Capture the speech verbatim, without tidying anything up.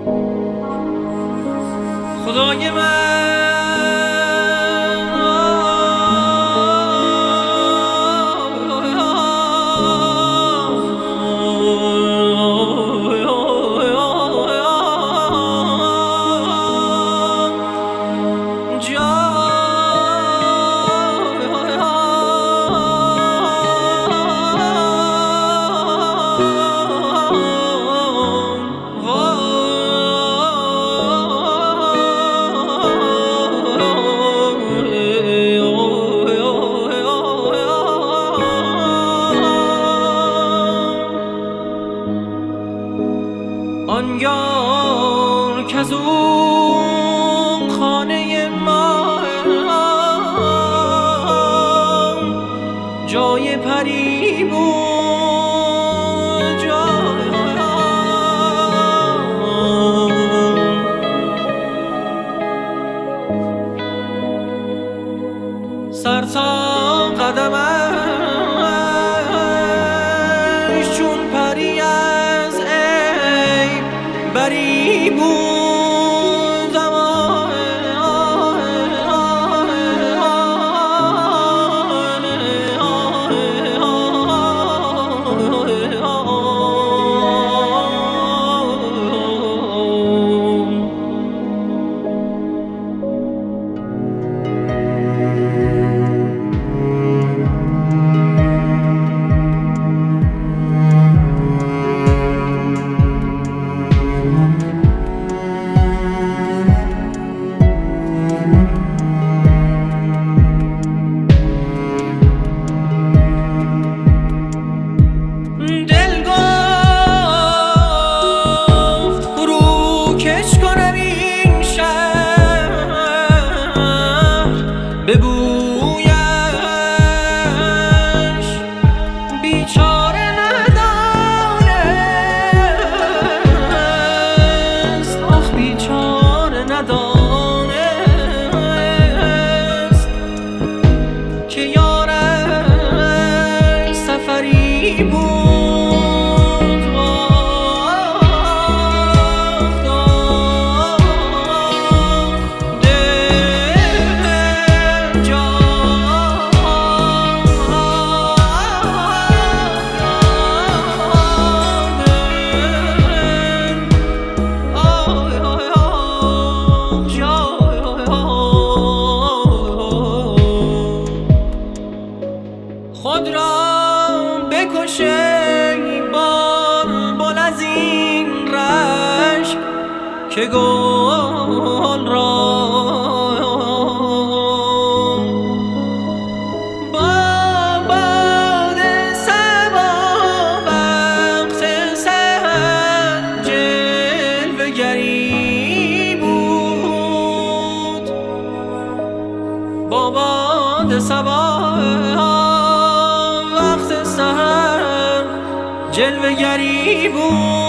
خدای من آن یار کز اون خانه ما جای پری بود، جای سر تا قدمش چون پری از عیب بری بود. ببویش بیچاره ندانست، آخ بیچاره ندانست که یارش سفری بود. خود را بکشه بلبل از این رشک که گل را با باد صبا وقت سحر جلوه گری بود. با باد صبا جلوه گری بود.